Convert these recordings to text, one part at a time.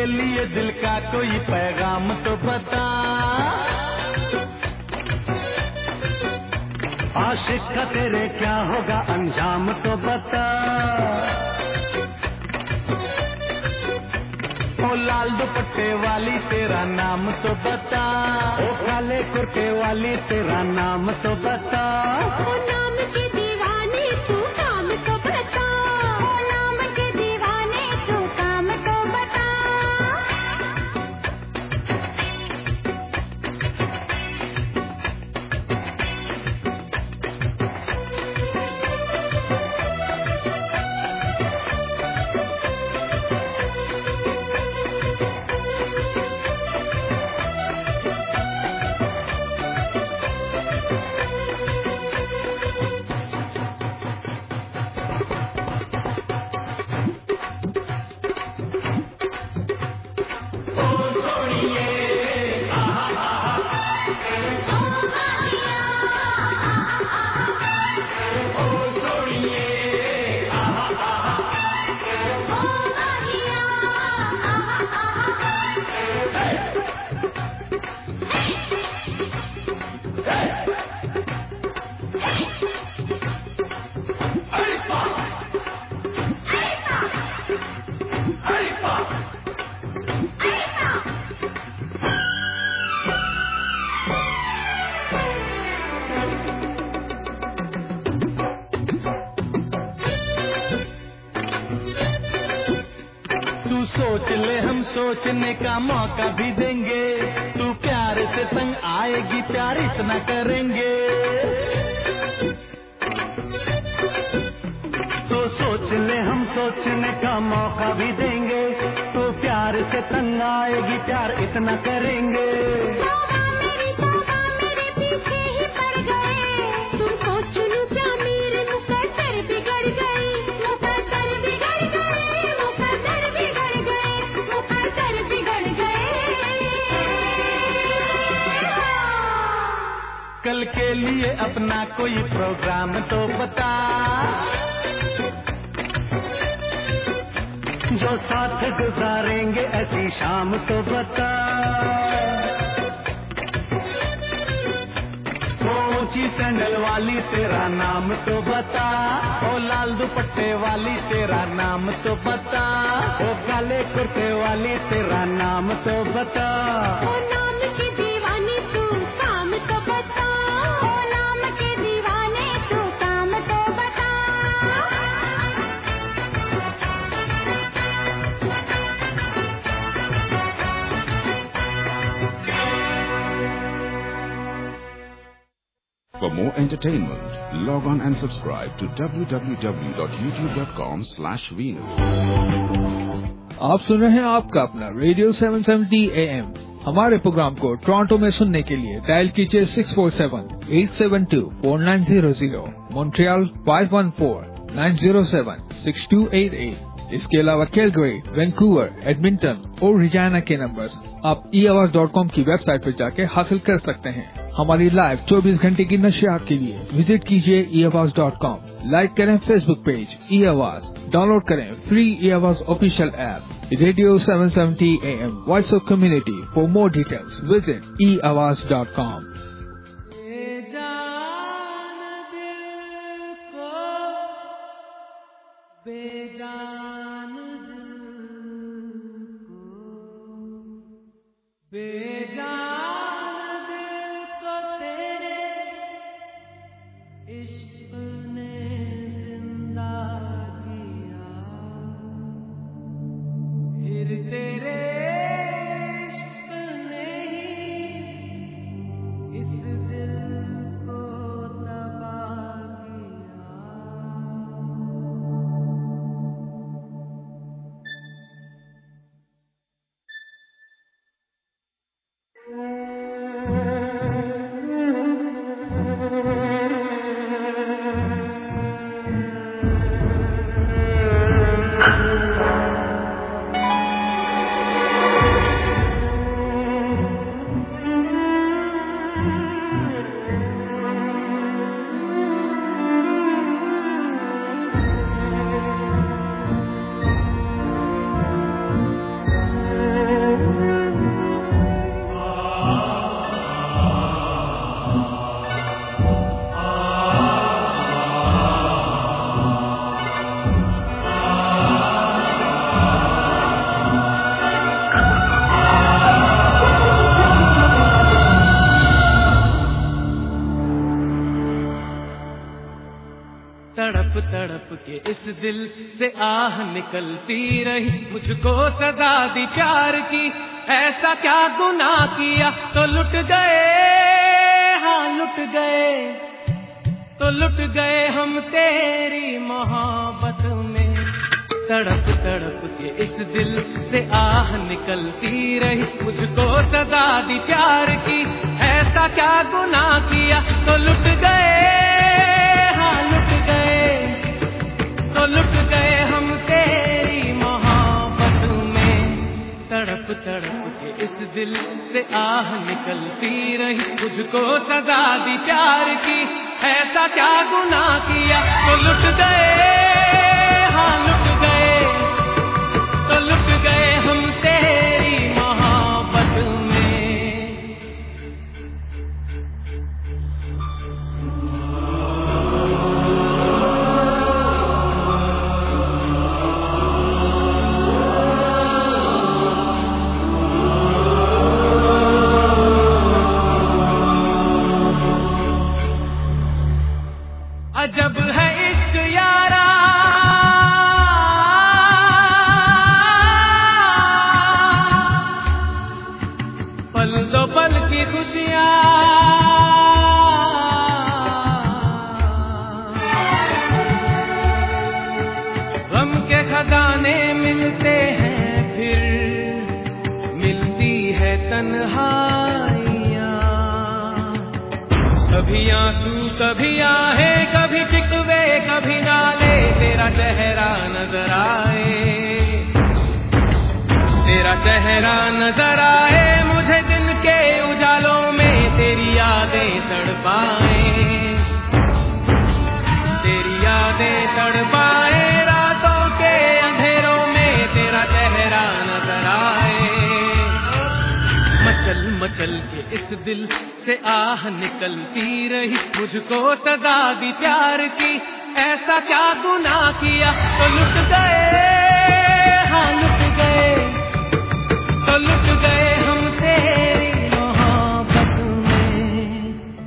लिए दिल का कोई पैगाम तो बता। आशिक का तेरे क्या होगा अंजाम तो बता। ओ लाल दुपट्टे वाली तेरा नाम तो बता। ओ काले कुर्ते वाली तेरा नाम तो बता। ओ नाम के दीवाने तू काम तो बता। ओ नाम के दीवाने तू काम तो बता। सोच ले हम सोचने का मौका भी देंगे। तू प्यार से तंग आएगी प्यार इतना करेंगे। तो सोच ले हम सोचने का मौका भी देंगे। तू प्यार से तंग आएगी प्यार इतना करेंगे। कल के लिए अपना कोई प्रोग्राम तो बता। जो साथ गुजारेंगे ऐसी शाम तो बता। ऊंची सैंडल वाली तेरा नाम तो बता। ओ लाल दुपट्टे वाली तेरा नाम तो बता। ओ काले कुर्ते वाली तेरा नाम तो बता। ओ नाम के दीवाने तू काम तो बता। ओ नाम के दीवाने तू काम तो बता। For more entertainment, log on and subscribe to www.youtube.com/Venus. आप सुन रहे हैं आपका अपना रेडियो 770 AM। हमारे प्रोग्राम को टोरंटो में सुनने के लिए डायल कीजिए 647-872-4900, मॉन्ट्रियल 514-907-6288। इसके अलावा कैलगरी, वैंकूवर, एडमिंटन और रिजाना के नंबर्स आप eAwaz.com की वेबसाइट पर जाके हासिल कर सकते हैं। हमारी लाइव 24 घंटे की नशियात के लिए विजिट कीजिए eAwaz.com। लाइक करें फेसबुक पेज eAwaz, डाउनलोड करें free eAwaz official app radio 770 AM voice of community. For more details visit eAwaz.com। तड़प तड़प के इस दिल से आह निकलती रही, मुझको सजा दी प्यार की, ऐसा क्या गुनाह किया तो लुट गए, हाँ लुट गए, तो लुट गए हम तेरी मोहब्बत में। तड़प तड़प के इस दिल से आह निकलती रही, मुझको सजा दी प्यार की, ऐसा क्या गुनाह किया तो लुट गए, हाँ लुट गए, तो लुट गए हम तेरी मोहब्बत में। तड़प तड़प के इस दिल से आह निकलती रही, मुझको सजा दी प्यार की, ऐसा क्या गुनाह किया तो लुट गए, हाँ लुट गए, तो लुट गए हम तेरी मोहब्बत में। अजब है इश्क यारा, पल दो पल की खुशियाँ, गम के खजाने मिलते हैं, फिर मिलती है तन्हाइयाँ। कभी आंसू कभी आहे, कभी शिकवे कभी नाले, तेरा चेहरा नजर आए, तेरा चेहरा नजर आए, मुझे दिन के उजालों में तेरी यादें तड़पाए, तेरी यादें तड़पाए, रातों के अंधेरों में तेरा चेहरा नजर आए। मचल मचल के इस दिल से आह निकलती रही, मुझको सजा दी प्यार की, ऐसा क्या गुनाह किया तो लुट गए, हाँ लुट गए, तो लुट गए हम तेरी मोहब्बत में।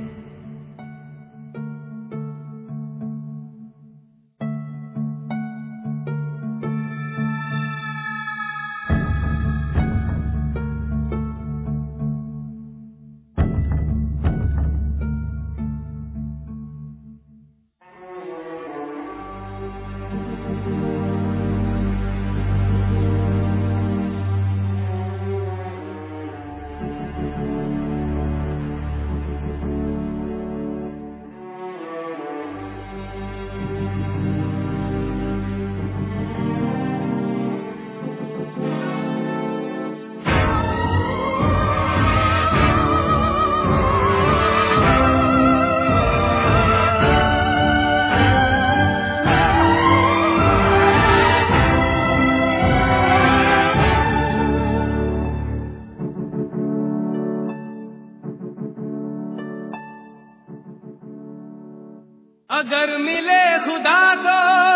अगर मिले खुदा को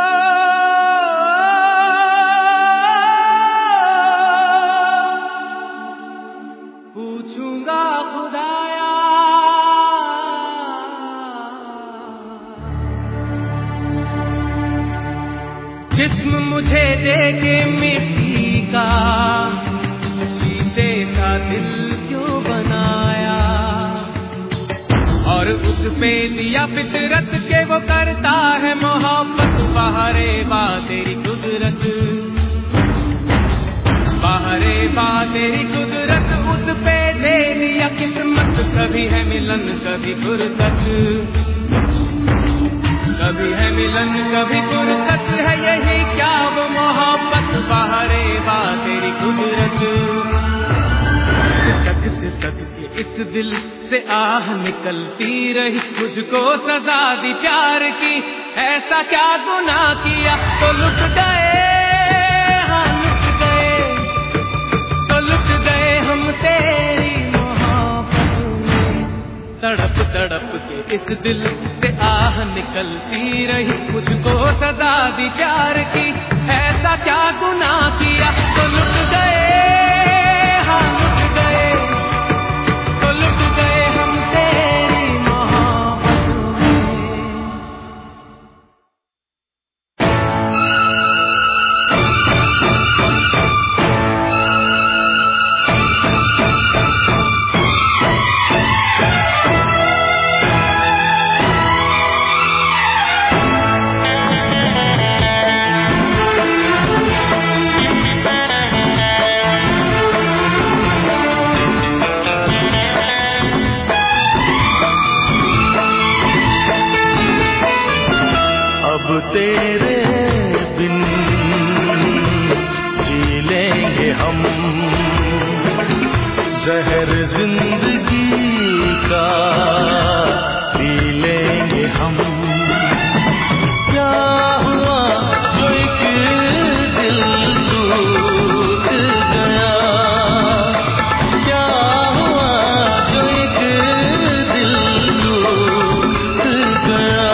पूछूंगा खुदाया, जिस्म मुझे दे के मिट्टी का, शीशे का दिल क्यों बनाया, और उस पे दिया फितरत के वो करता है मोहब्बत। बाहरे बा तेरी कुदरत, बाहरे बा तेरी कुदरत, उस पे दे दिया किस्मत। कभी है मिलन कभी फुर्सत, कभी है मिलन कभी फुर्सत, है यही क्या वो मोहब्बत। बाहरे बा तेरी कुदरत, सिसक के इस दिल से आह निकलती रही, मुझको सजा दी प्यार की, ऐसा क्या गुनाह किया तो लुट गए, हाँ लुट गए, तो लुट गए हम तेरी मोहब्बत में। तड़प तड़प के इस दिल से आह निकलती रही, मुझको सजा दी प्यार की, ऐसा क्या गुनाह किया तो लुट गए। अब तेरे बिन जी लेंगे हम, जहर जिंदगी का पी लेंगे हम। क्या हुआ जो एक दिल टूट गया, क्या हुआ जो एक दिल टूट गया।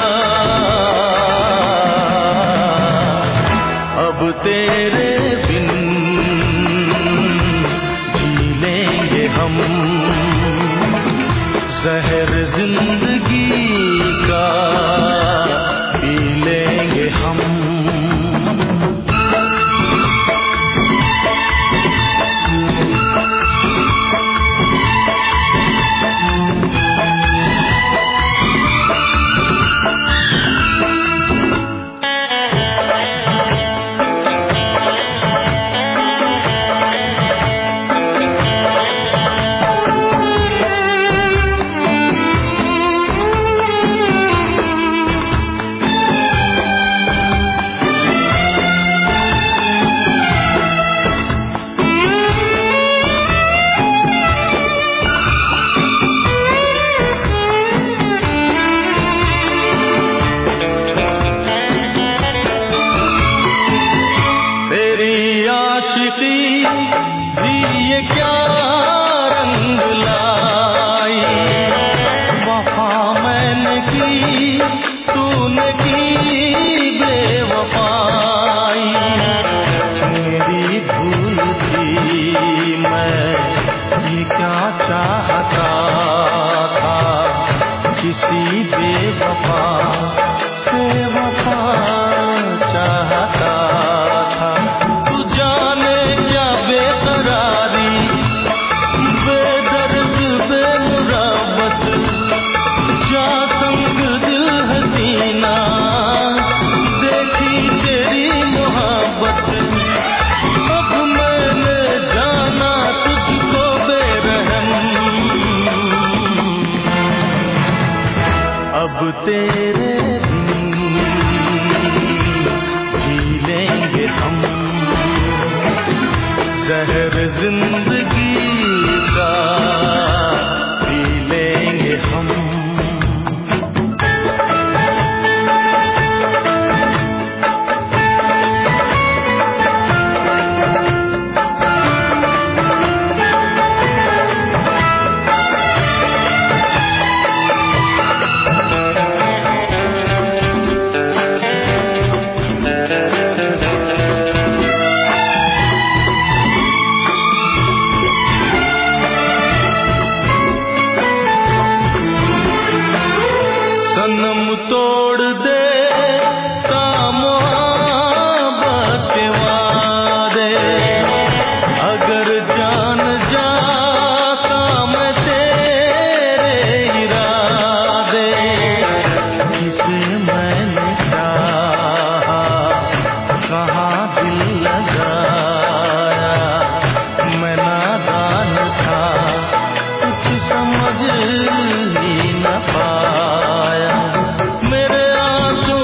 अब तेरे बिन जी लेंगे हम, जहर जिंदगी का पी लेंगे हम। भी ये क्या रंग लाई, वफा मैंने की तूने की बेवफाई। मेरी भूल थी मैं ये क्या चाहता था, किसी बेवफा से वफा चाहता था। तू जाने क्या बेकरारी, बेदर्द बेमुराबत, जा संग दिल हसीना देखी तेरी मोहब्बत। अब मैंने जाना तुझको बेरहम, अब तेरे बिन जी लेंगे हम, जहर जिंदगी का पी लेंगे हम। सनम तोड़ दे मोहब्बत के वादे, अगर जान जाता मैं तेरे इरादे। किसे मैंने चाहा कहाँ दिल लगाया, मैं नादान था कुछ समझ ही न पाया। मेरे आंसू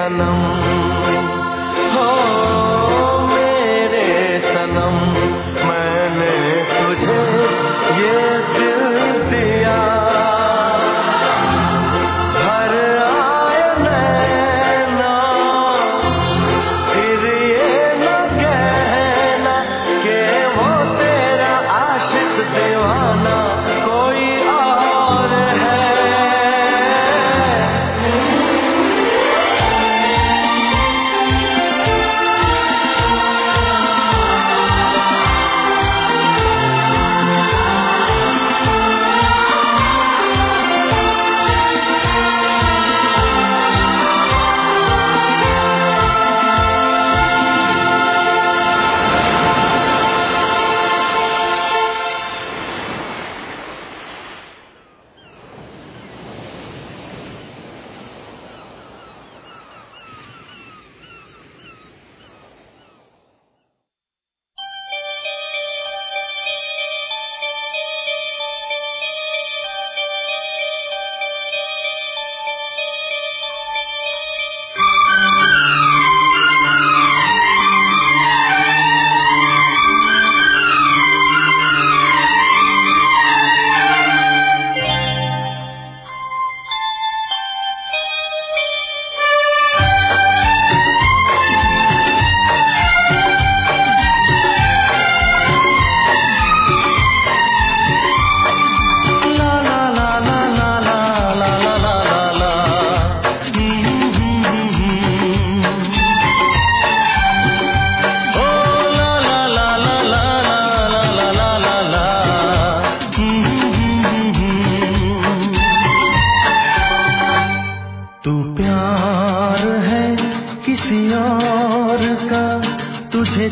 सनम, हो मेरे सनम, मैंने तुझे ये दिल दिया, भर आए नैना, फिर ये न कहना कि वो तेरा आशिक दीवाना कोई और है। तू प्यार है किसी और का, तुझे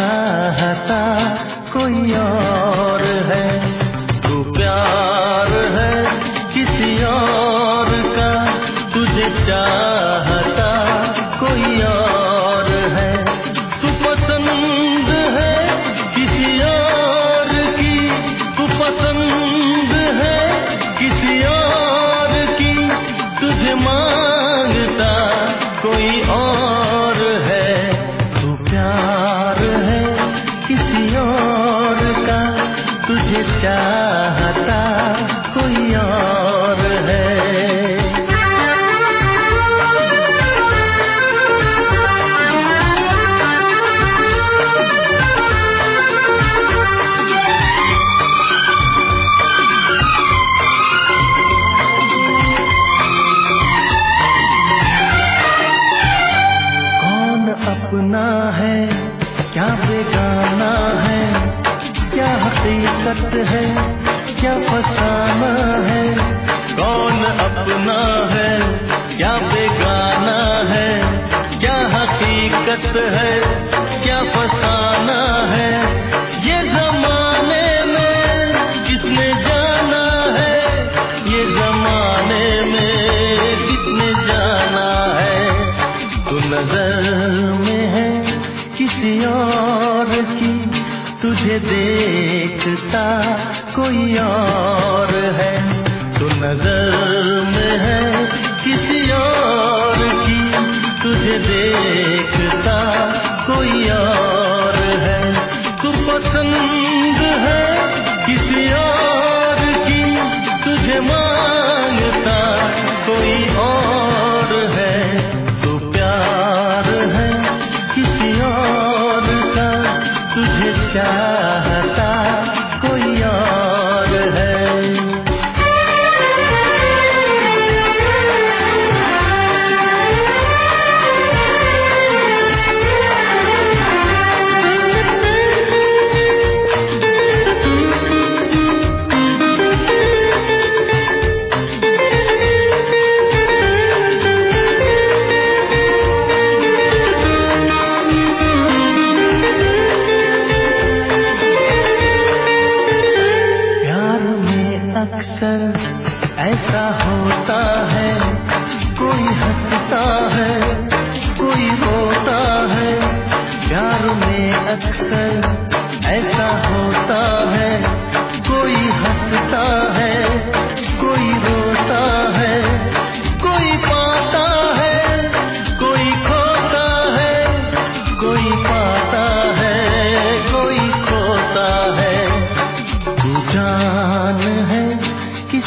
चाहता कोई और है। तू प्यार है किसी और का, तुझे चाहता कोई और है। तू पसंद है किसी और की, तू पसंद है किसी और की, तुझे मांगता कोई और है। तू प्यार है किसी और का, तुझे चाहता कोई और है। अपना है क्या बेगाना है, क्या हकीकत है क्या फसाना है। कौन अपना है क्या बेगाना है, क्या हकीकत है क्या फसाना है। ये जमाने में किसने जाना है, ये जमाने में किसने जाना है। तू नजर में है किसी और की, तुझे देखता कोई और है। तू नजर में है किसी और की, तुझे देखता कोई और है। तू पसंद है किसी और की, तुझे मांगता कोई और है। तू प्यार है किसी और का, तुझे चाहता कोई और है।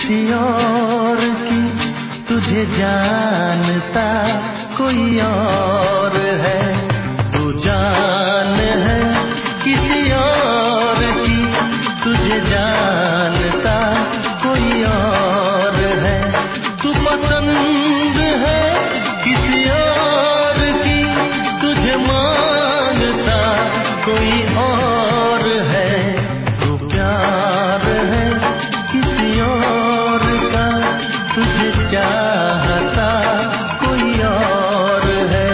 किसी और की, तुझे जानता कोई और है। तू जान है किसी और की, तुझे जानता कोई और है। तू पसंद है किसी और की, तुझे मांगता कोई और है। तू प्यार है किसी और का, तुझे चाहता कोई और है।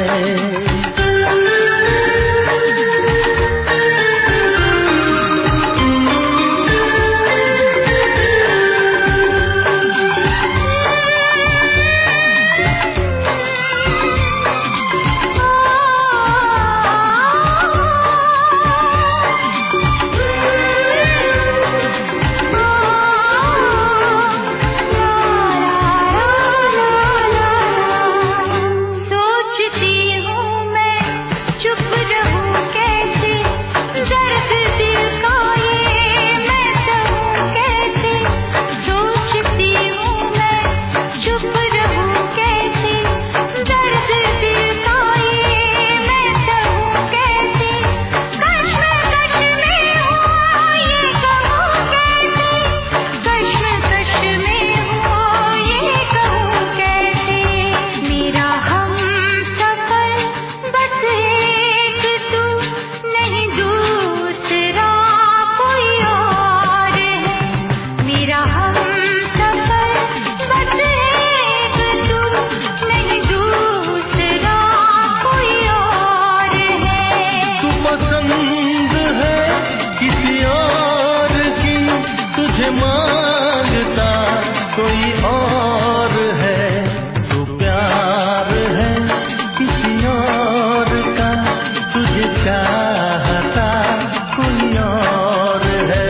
मांगता कोई और है। तू प्यार है किसी और का, तुझे चाहता कोई और है।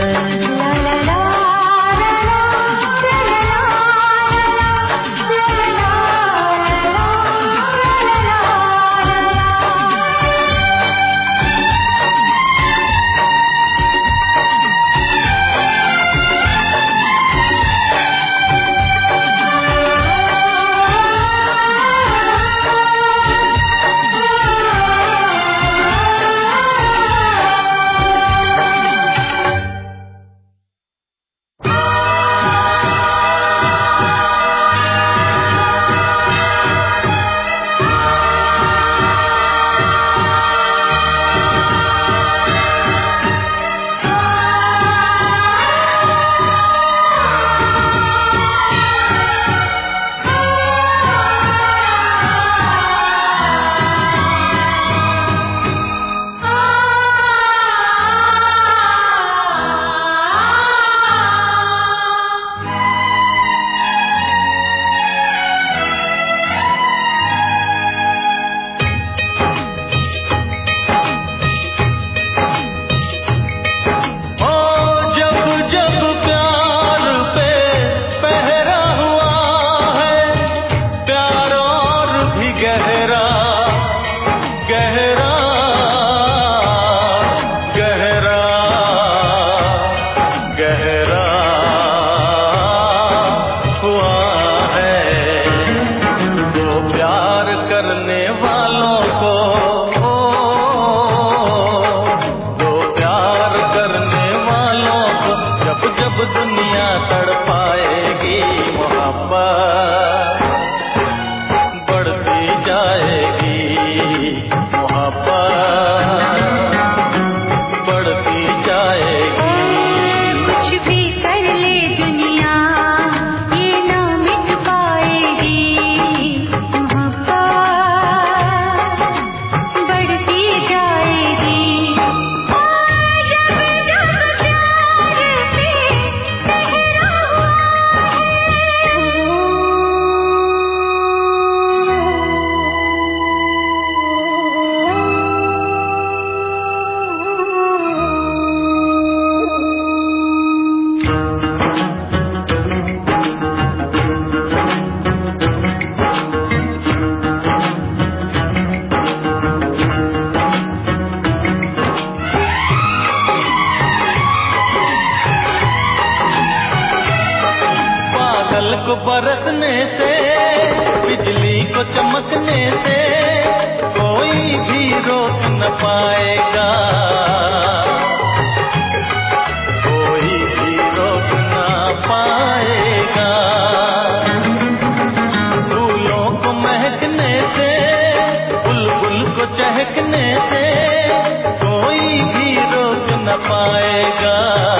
बरसने से, बिजली को चमकने से कोई भी रोक न पाएगा, कोई भी रोक न पाएगा। फूलों को महकने से, बुलबुल को चहकने से कोई भी रोक न पाएगा,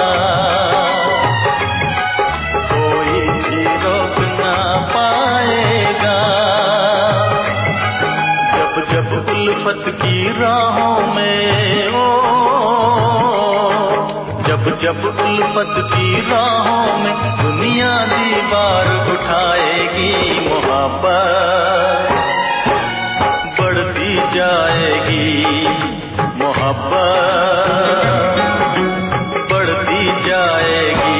कोई भी रोक न पाएगा। जब जब उल्फत की राहों में जब जब उल्फत की राहों में दुनिया दीवार उठाएगी, मोहब्बत बढ़ती जाएगी, मोहब्बत बढ़ती जाएगी।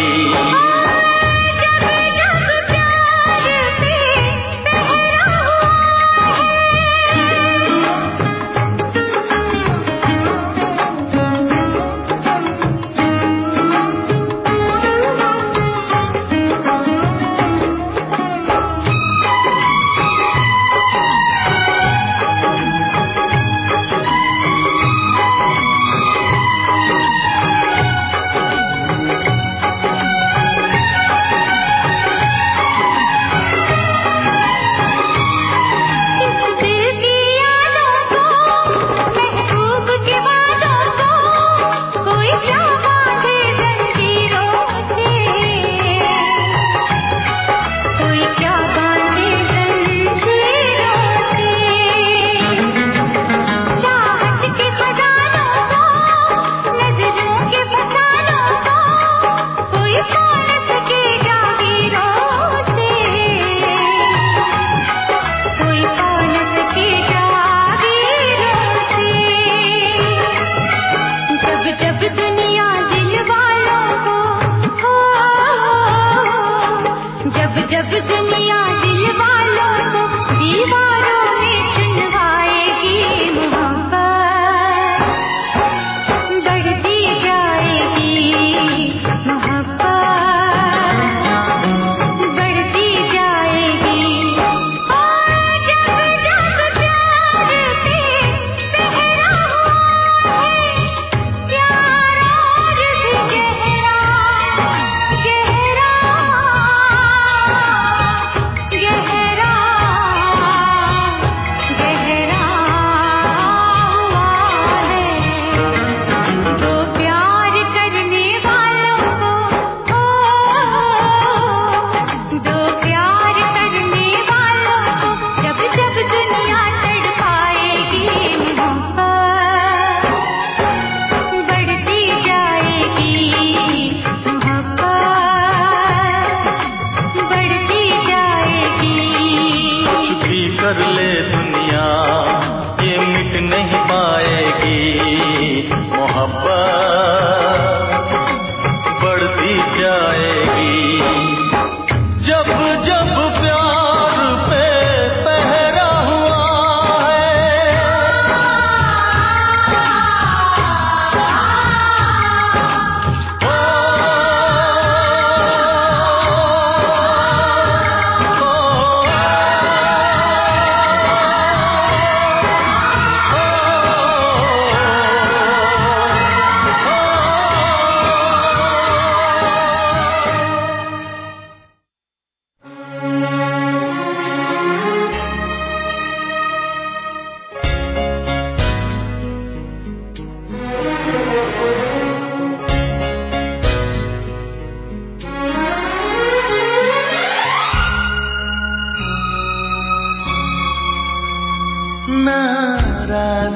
नाराज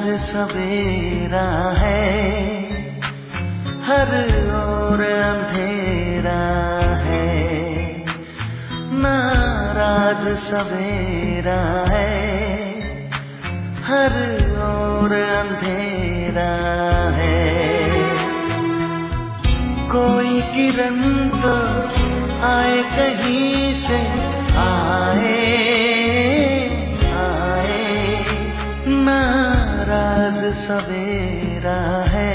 सवेरा है, हर ओर अंधेरा है। नाराज सवेरा है, हर ओर अंधेरा है। कोई किरण तो आए कहीं से आए, नाराज सवेरा है,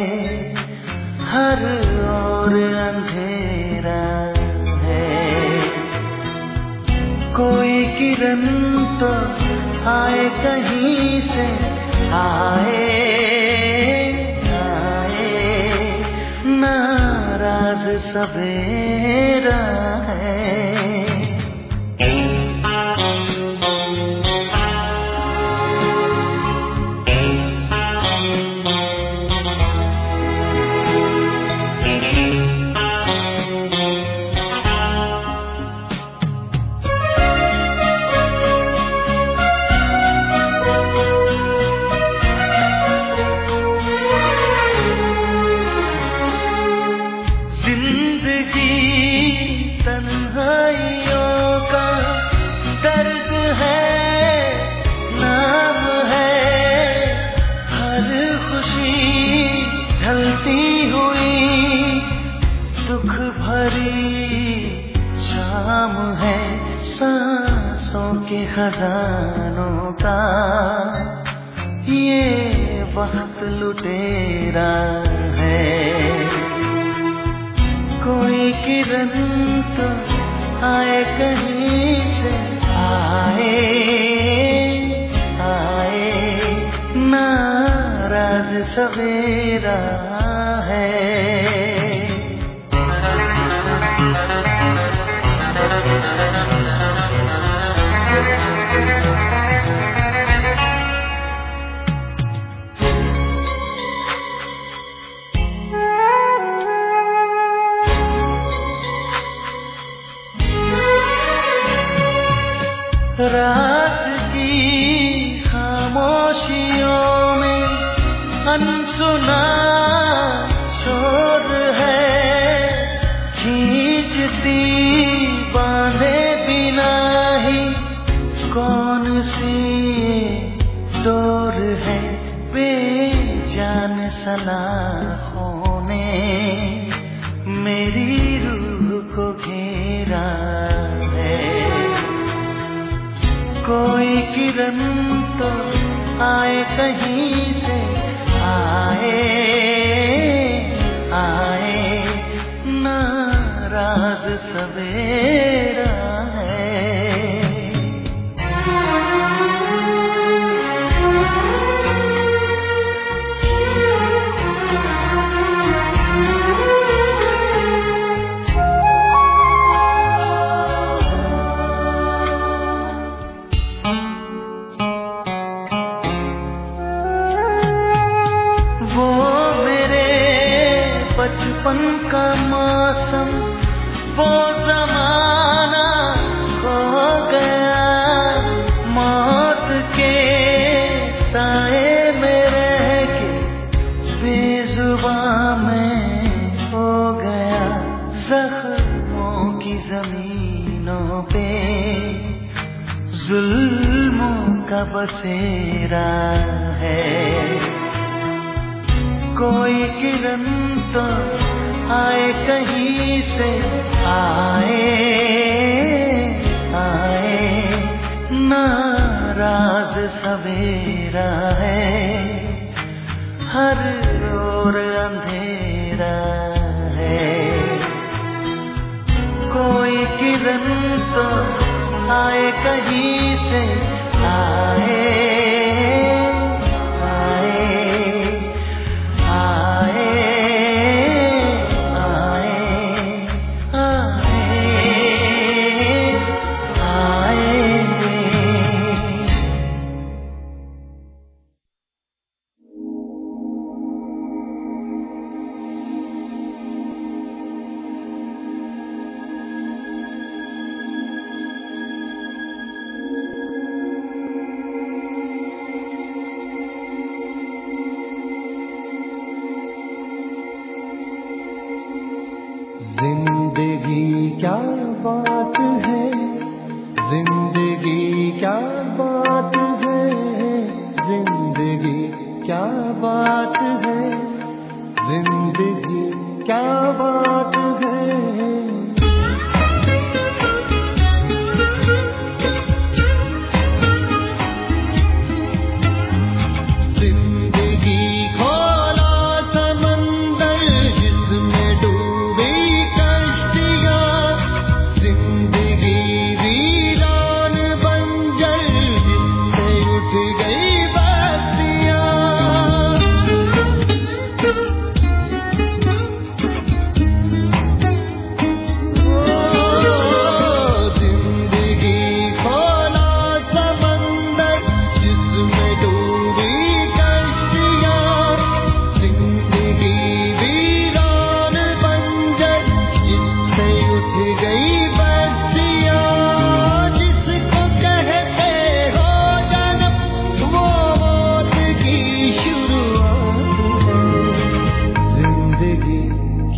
हर ओर अंधेरा है। किरण तो आए कहीं से, आए नाराज सवेरा है। खजानों का ये वक्त लुटेरा है। कोई किरण तो आए कहीं से, आए नाराज सवेरा है। रात की खामोशियों में अनसुना शोर है, खींचती बांधे बिना ही कौन सी डोर है। बेजान सलाखों ने मेरी रूह को घेरा है। कोई किरण तो आए कहीं से, आए नाराज सवेरा है। बचपन का मौसम, वो ज़माना खो गया। मौत के साए में रह के बेजुबां में हो गया। ज़ख्मों की ज़मीनों पे जुल्मों का बसेरा है। कोई किरण तो आए कहीं से, आए नाराज सवेरा है। हर ओर अंधेरा है। कोई किरण तो आए कहीं से, आए जिंदगी क्या बात है, जिंदगी क्या बात है, जिंदगी क्या बात है, जिंदगी क्या बात है। बन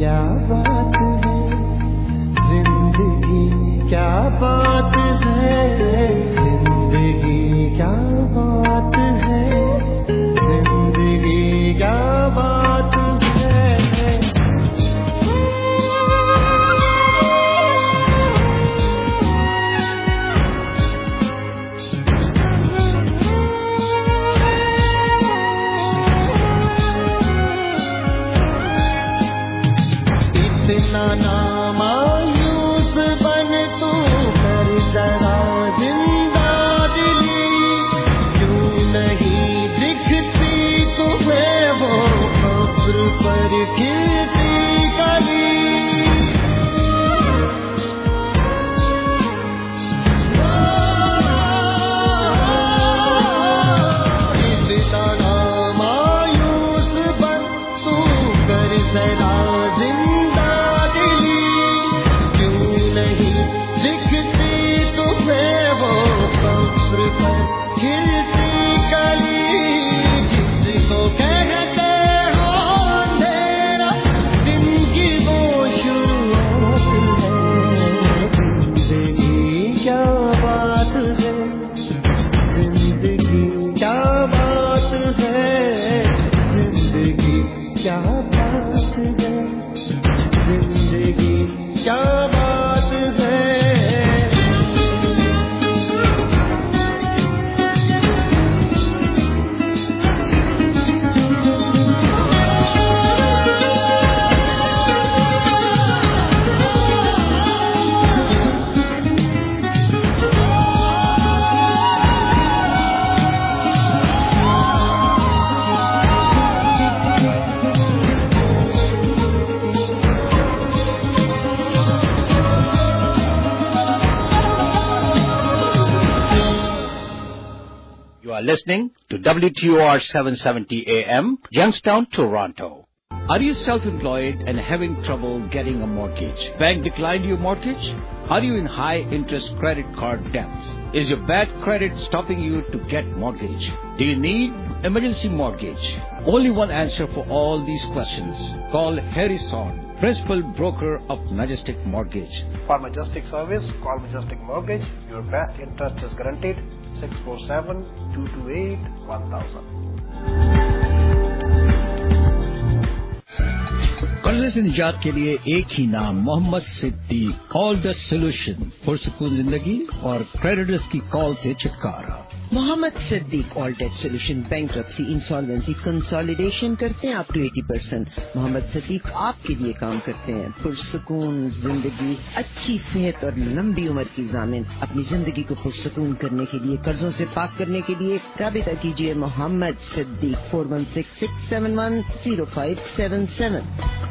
क्या बात है, जिंदगी क्या बात है, जिंदगी क्या बात है, जिंदगी क्या बात है। इतना ना मायूस बन तू, कर जरा जिंदा दिली, क्यों नहीं दिखती तुम्हें वो कब्र पर खिलती कली। इतना ना मायूस बन तू, कर जरा जिंदा दिली, क्यों नहीं दिखती तुम्हें वो कब्र पर खिलती कली। जिसको कहते हो अंधेरा, दिन की वो शुरुआत है। जिंदगी क्या बात है, जिंदगी क्या बात है, जिंदगी क्या बात है, जिंदगी क्या बात है। You are listening to WTOR 770 AM, Youngstown, Toronto. Are you self-employed and having trouble getting a mortgage? Bank declined your mortgage? Are you in high-interest credit card debts? Is your bad credit stopping you to get mortgage? Do you need emergency mortgage? Only one answer for all these questions. Call Harrison, principal broker of Majestic Mortgage. For Majestic service, call Majestic Mortgage. Your best interest is guaranteed. 647-228-1000. कर्ज से निजात के लिए एक ही नाम, Mohammed Siddique. Call the solution, पुरसुकून जिंदगी और क्रेडिटर्स की कॉल से छुटकारा। Mohammed Siddique all debt solution, bankruptcy, insolvency, consolidation करते हैं अप टू 80%। मोहम्मद सिद्दीक आपके लिए काम करते हैं। पुरसुकून जिंदगी, अच्छी सेहत और लंबी उम्र की ज़ामिन। अपनी जिंदगी को पुरसुकून करने के लिए, कर्जों से पाक करने के लिए राबिता कीजिए मोहम्मद सिद्दीक 4166710577।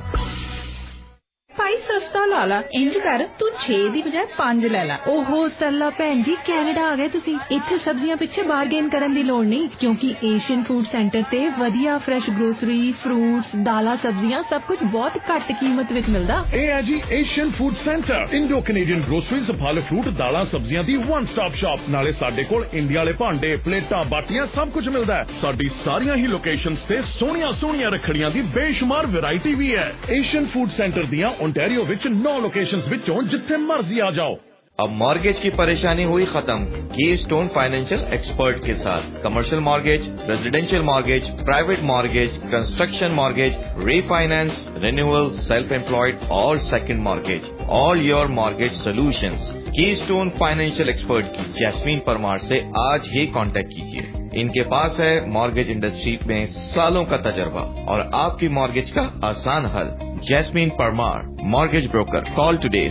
भाई सस्ता ला ला, इंज कर तू 6 ਦੀ ਬਜਾਏ 5 ਲੈ ਲਾ। ਓਹੋ ਸਰਲਾ ਭੈਣ ਜੀ, ਕੈਨੇਡਾ ਆ ਗਏ ਤੁਸੀਂ। ਇੱਥੇ ਸਬਜ਼ੀਆਂ ਪਿੱਛੇ ਬਾਰਗੇਨ ਕਰਨ ਦੀ ਲੋੜ ਨਹੀਂ, ਕਿਉਂਕਿ ਏਸ਼ੀਅਨ ਫੂਡ ਸੈਂਟਰ ਤੇ ਵਧੀਆ ਫਰੈਸ਼ ਗਰੋਸਰੀ, ਫਰੂਟਸ, ਦਾਲਾਂ, ਸਬਜ਼ੀਆਂ ਸਭ ਕੁਝ ਬਹੁਤ ਘੱਟ ਕੀਮਤ ਵਿੱਚ ਮਿਲਦਾ। ਇਹ ਹੈ ਜੀ Asian food centre, Indo Canadian groceries, ਫਲ ਫਰੂਟ, ਦਾਲਾਂ, ਸਬਜ਼ੀਆਂ ਦੀ ਵਨ ਸਟਾਪ ਸ਼ਾਪ। ਨਾਲੇ ਸਾਡੇ ਕੋਲ ਇੰਡੀਆ ਵਾਲੇ ਭਾਂਡੇ, ਪਲੇਟਾਂ, ਬਾਟੀਆਂ ਸਭ ਕੁਝ ਮਿਲਦਾ ਹੈ। ਸਾਡੀ ਸਾਰੀਆਂ ਹੀ ਲੋਕੇਸ਼ਨਸ ਤੇ ਸੋਹਣੀਆਂ ਸੋਹਣੀਆਂ ਰੱਖੜੀਆਂ ਦੀ ਬੇਸ਼ੁਮਾਰ ਵੈਰਾਈਟੀ ਵੀ ਹੈ। ਏਸ਼ੀਅਨ ਫੂਡ ਸੈਂਟਰ ਦੀਆਂ ओंटारियो विच 9 लोकेशंस विचों जिथे मर्जी आ जाओ। अब मॉर्गेज की परेशानी हुई खत्म कीस्टोन फाइनेंशियल एक्सपर्ट के साथ। Commercial mortgage, residential mortgage, private mortgage, construction mortgage, refinance, renewal, self employed और second mortgage, all your mortgage solutions. Keystone financial expert की जैस्मीन परमार से आज ही कांटेक्ट कीजिए। इनके पास है मॉर्गेज इंडस्ट्री में सालों का तजर्बा और आपकी मॉर्गेज का आसान हल। Jasmine Parmar, mortgage broker. Call today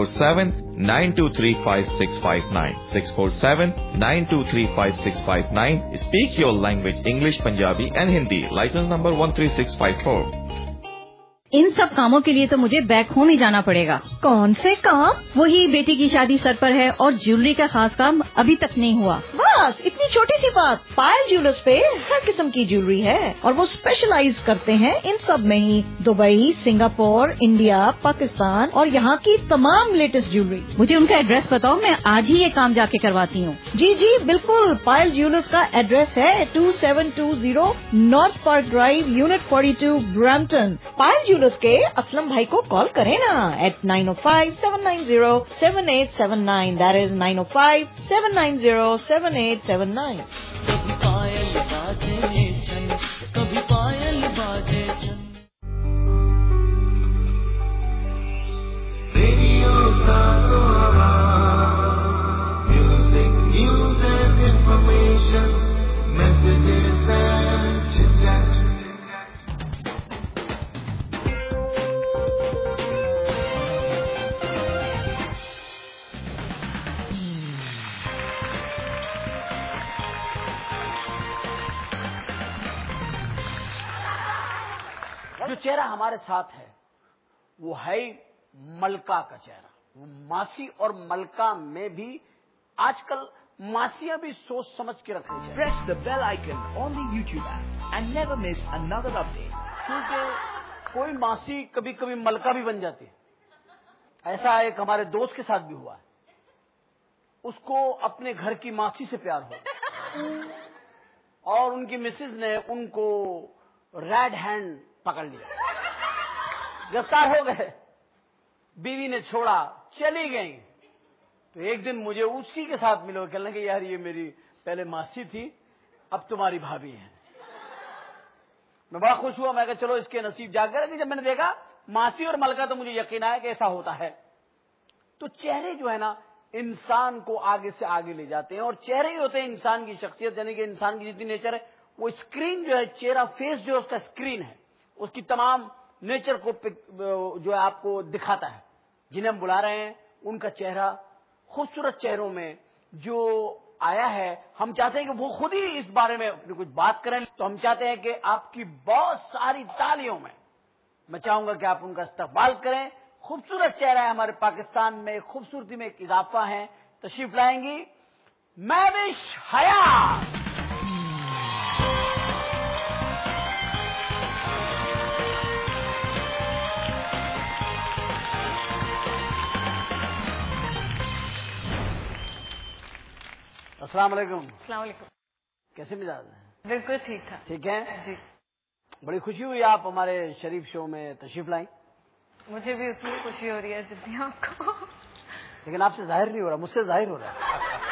647-923-5659 647-923-5659। Speak your language English, Punjabi and Hindi. Licence number 13654। इन सब कामों के लिए तो मुझे बैक होम ही जाना पड़ेगा। कौन से काम? वही बेटी की शादी सर पर है और ज्वेलरी का खास काम अभी तक नहीं हुआ। बस इतनी छोटी सी बात। पायल ज्वेलर्स पे हर किस्म की ज्वेलरी है और वो स्पेशलाइज करते हैं इन सब में ही। दुबई, सिंगापुर, इंडिया, पाकिस्तान और यहाँ की तमाम लेटेस्ट ज्वेलरी। मुझे उनका एड्रेस बताओ, मैं आज ही ये काम जाके करवाती हूँ। जी जी बिल्कुल। पायल ज्वेलर्स का एड्रेस है 2720 north park drive, unit 42, Brampton. Payal jewellers के असलम भाई को कॉल करें ना at 905-790-7879. That is 905-790-7879. कभी पायल बाजे छन, कभी पायल बाजे छन। Radio music, news and information, messages and chit-chat. जो चेहरा हमारे साथ है वो है मलका का चेहरा। वो मासी और मलका में भी आजकल मासियां भी सोच समझ के रखनी चाहिए। Press the bell icon on the YouTube app and never miss another update. क्योंकि कोई मासी कभी कभी मलका भी बन जाती है। ऐसा एक हमारे दोस्त के साथ भी हुआ है। उसको अपने घर की मासी से प्यार हुआ और उनकी मिसेज ने उनको रेड हैंड पकड़ लिया, गिरफ्तार हो गए। बीवी ने छोड़ा, चली गई। तो एक दिन मुझे उसी के साथ मिलो, कहने लगे यार ये मेरी पहले मासी थी, अब तुम्हारी भाभी है। मैं बड़ा खुश हुआ। मैं कहा चलो इसके नसीब जाकर। जब मैंने देखा मासी और मलका तो मुझे यकीन आया कि ऐसा होता है। तो चेहरे जो है ना इंसान को आगे से आगे ले जाते हैं और चेहरे ही होते हैं इंसान की शख्सियत, यानी कि इंसान की जितनी नेचर है वो स्क्रीन जो है, चेहरा फेस जो है उसका स्क्रीन है, उसकी तमाम नेचर को जो है आपको दिखाता है। जिन्हें हम बुला रहे हैं उनका चेहरा खूबसूरत चेहरों में जो आया है, हम चाहते हैं कि वो खुद ही इस बारे में अपनी कुछ बात करें। तो हम चाहते हैं कि आपकी बहुत सारी तालियों में मैं चाहूंगा कि आप उनका इस्तकबाल करें। खूबसूरत चेहरा है हमारे पाकिस्तान में, खूबसूरती में एक इजाफा है। तशरीफ लाएंगी महविश हयात। अस्सलाम वालेकुम। अस्सलाम वालेकुम। कैसे मिजाज हैं? बिल्कुल ठीक ठाक। ठीक है जी। बड़ी खुशी हुई आप हमारे शरीफ शो में तशरीफ लाई। मुझे भी उतनी खुशी हो रही है जितनी आपको। लेकिन आपसे जाहिर नहीं हो रहा, मुझसे जाहिर हो रहा है।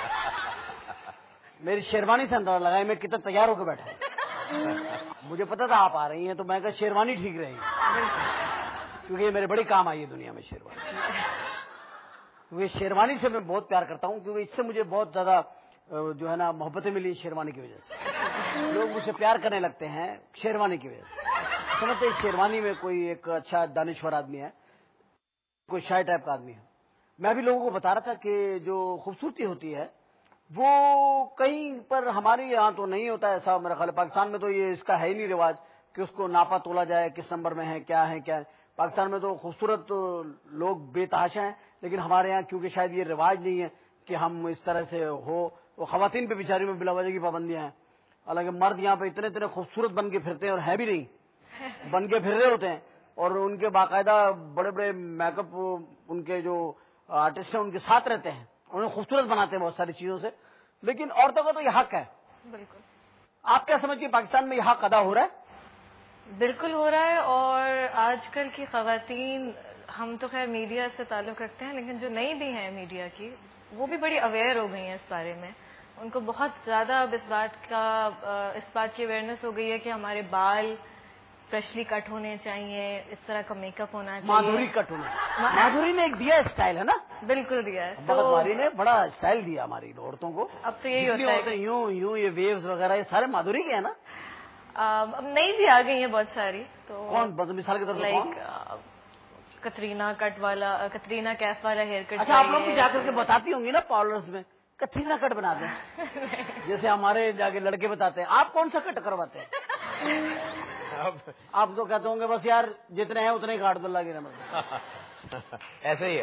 मेरी शेरवानी से अंदाजा लगाए मैं कितना तैयार होकर बैठा। मुझे पता था आप आ रही हैं तो मैं कहा शेरवानी ठीक रहेगी, क्योंकि ये मेरे बड़े काम आई है दुनिया में शेरवानी। क्योंकि शेरवानी से मैं बहुत प्यार करता हूँ, क्योंकि इससे मुझे बहुत ज्यादा जो है ना मोहब्बतें मिली शेरवानी की वजह से। लोग मुझसे प्यार करने लगते हैं शेरवानी की वजह से। समझते हैं शेरवानी में कोई एक अच्छा दानिश्वर आदमी है, कोई शायर टाइप का आदमी है। मैं भी लोगों को बता रहा था कि जो खूबसूरती होती है वो कहीं पर हमारे यहाँ तो नहीं होता ऐसा। मेरा ख्याल पाकिस्तान में तो ये इसका है ही नहीं रिवाज कि उसको नापा तोला जाए, किस नंबर में है, क्या है क्या है। पाकिस्तान में तो खूबसूरत लोग बेतहाशा हैं, लेकिन हमारे यहाँ क्योंकि शायद ये रिवाज नहीं है कि हम इस तरह से हो। वो खवातीन पे बेचारी में बिला वजह की पाबंदियां हैं। हालांकि मर्द यहाँ पे इतने इतने खूबसूरत बन के फिरते हैं और है भी नहीं, बन के फिर रहे होते हैं। और उनके बाकायदा बड़े बड़े मेकअप उनके जो आर्टिस्ट हैं उनके साथ रहते हैं, उन्हें खूबसूरत बनाते हैं बहुत सारी चीजों से। लेकिन औरतों का तो यह हक है। बिल्कुल। आप क्या समझिए पाकिस्तान में यह हक अदा हो रहा है? बिल्कुल हो रहा है। और आजकल की खवातीन, हम तो खैर मीडिया से ताल्लुक रखते हैं, लेकिन जो नई भी हैं मीडिया की, वो भी बड़ी अवेयर हो गई हैं इस बारे में। उनको बहुत ज्यादा अब इस बात की अवेयरनेस हो गई है कि हमारे बाल फ्रेशली कट होने चाहिए, इस तरह का मेकअप होना चाहिए। माधुरी कट होना, माधुरी ने एक दिया स्टाइल है ना। बिल्कुल दिया है। तो माधुरी ने बड़ा स्टाइल दिया हमारी औरतों को। अब तो यही होता है यूं यूं ये वेव्स वगैरह ये सारे माधुरी के है ना। अब नई भी आ गई है बहुत सारी। तो कौन मिसाल के तौर पर लाइक कतरीना कट वाला, कतरीना कैफ वाला हेयर कट। अच्छा, आप लोग भी जाकर के बताती होंगी ना पार्लर्स में कतरीना कट बना दें जैसे हमारे जाके लड़के बताते हैं। आप कौन सा कट करवाते हैं? आप तो कहते होंगे बस यार जितने हैं उतने ही काट दो, अल्लाह की रहमत। ऐसे ही है।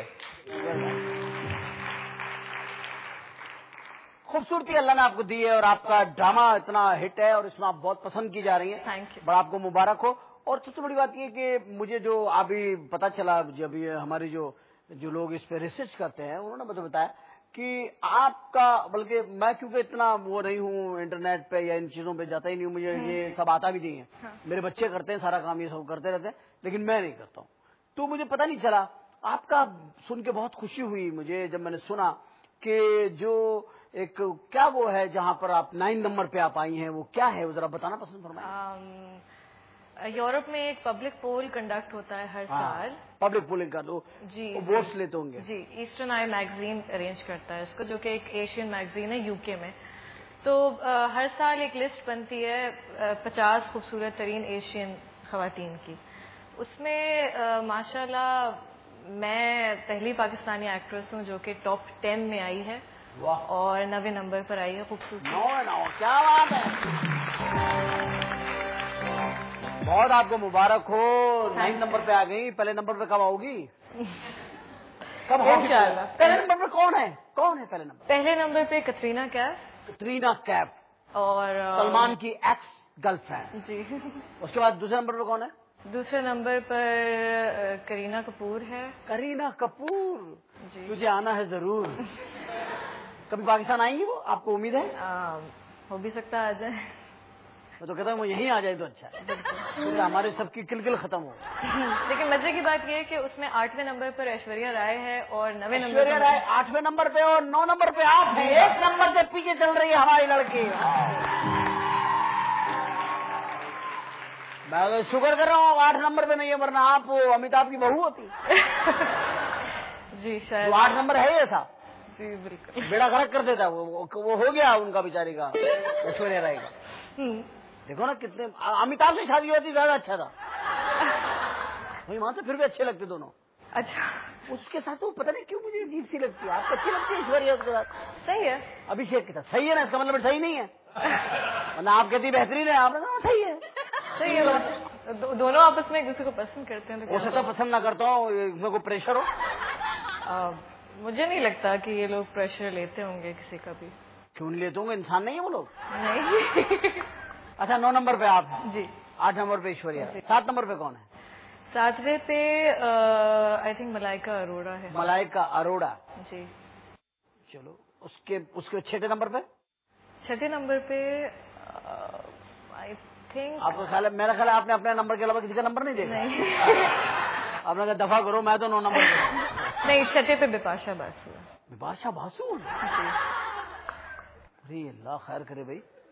खूबसूरती अल्लाह ने आपको दी है और आपका ड्रामा इतना हिट है और इसमें आप बहुत पसंद की जा रही हैं। Thank you. बड़ा आपको मुबारक हो। और सबसे बड़ी बात ये कि मुझे जो अभी पता चला, जब ये हमारी जो लोग इस पे रिसर्च करते हैं उन्होंने मुझे बताया कि आपका, बल्कि मैं क्योंकि इतना वो नहीं हूँ इंटरनेट पे या इन चीजों पे जाता ही नहीं हूँ, मुझे ये सब आता भी नहीं है। मेरे बच्चे करते हैं सारा काम, ये सब करते रहते हैं, लेकिन मैं नहीं करता हूँ। तो मुझे पता नहीं चला। आपका सुन के बहुत खुशी हुई मुझे जब मैंने सुना कि जो एक क्या वो है जहाँ पर आप 9 नंबर पे आप आई हैं, वो क्या है, वो जरा बताना पसंद फरमाइए। यूरोप में एक पब्लिक पोल कंडक्ट होता है हर साल। पब्लिक पोलिंग का तो जी वोट्स लेते होंगे। जी, ईस्टर्न आई मैगजीन अरेंज करता है इसको, जो कि एक एशियन मैगजीन है यूके में। तो हर साल एक लिस्ट बनती है 50 खूबसूरत तरीन एशियन खवातीन की। उसमें माशाल्लाह मैं पहली पाकिस्तानी एक्ट्रेस हूँ जो कि टॉप 10 में आई है और 9वें नंबर पर आई है खूबसूरती। क्या बात है, बहुत आपको मुबारक हो। 9 नंबर पे आ गई, पहले नंबर पे कब आओगी? कब होगी? पहले नंबर पे कौन है पहले नंबर? पहले नंबर पे कटरीना कैफ और सलमान की एक्स गर्लफ्रेंड। जी। उसके बाद दूसरे नंबर पे कौन है? दूसरे नंबर पर करीना कपूर है। करीना कपूर जी, तुझे आना है जरूर। कभी पाकिस्तान आएंगी वो, आपको उम्मीद है? हो भी सकता आ जाए। मैं तो कहता हूँ वो यहीं आ जाए तो अच्छा है, तो हमारे सबकी किलकिल खत्म हो। लेकिन मजे की बात ये है कि उसमें 8वें नंबर पर ऐश्वर्या राय है और 9वें नंबर ऐश्वर्या राय 8वें नंबर पे और 9 नंबर पे आप हैं। 1 नंबर से पीछे चल रही है हमारी लड़की। मैं तो शुक्र कर रहा हूँ 8 नंबर पे नहीं है, वरना आप अमिताभ की बहू होती। जी शायद 8 नंबर है ऐसा। जी बिल्कुल, बेड़ा गर्क कर देता वो हो गया उनका बेचारी का, ऐश्वर्या राय का। देखो ना कितने, अमिताभ से शादी होती ज्यादा अच्छा था। वही वहां से फिर भी अच्छे लगते दोनों। अच्छा, उसके साथ वो पता नहीं क्यों मुझे अजीब सी लगती है। आपको अच्छी लगती है ऐश्वर्या उसके साथ? सही है। अभिषेक के साथ सही है ना, इसका मतलब सही नहीं है, वरना आप कहती बेहतरीन है, आपने कहा सही है। सही है, दोनों आपस में एक दूसरे को पसंद करते हैं। हो सकता पसंद ना करता हूँ, इसमें कोई प्रेशर हो। मुझे नहीं लगता कि ये लोग प्रेशर लेते होंगे किसी का भी। क्यों नहीं लेते होंगे, इंसान नहीं है वो लोग? नहीं। अच्छा 9 नंबर पे आप हैं। जी। 8 नंबर पे ऐश्वर्या। 7 नंबर पे कौन है? 7वें पे आई थिंक मलाइका अरोड़ा है। मलाइका अरोड़ा जी। चलो उसके 6ठे नंबर पे? 6ठे नंबर पे आई थिंक, आपका ख्याल है, मेरा ख्याल है आपने अपने नंबर के अलावा किसी का नंबर नहीं देखा। नहीं। आपने कहा दफा करो, मैं तो 9 नंबर पे। नहीं, 6ठे पे बिपाशा बासु। बिपाशा बासु? अरे अल्लाह खैर करे भाई।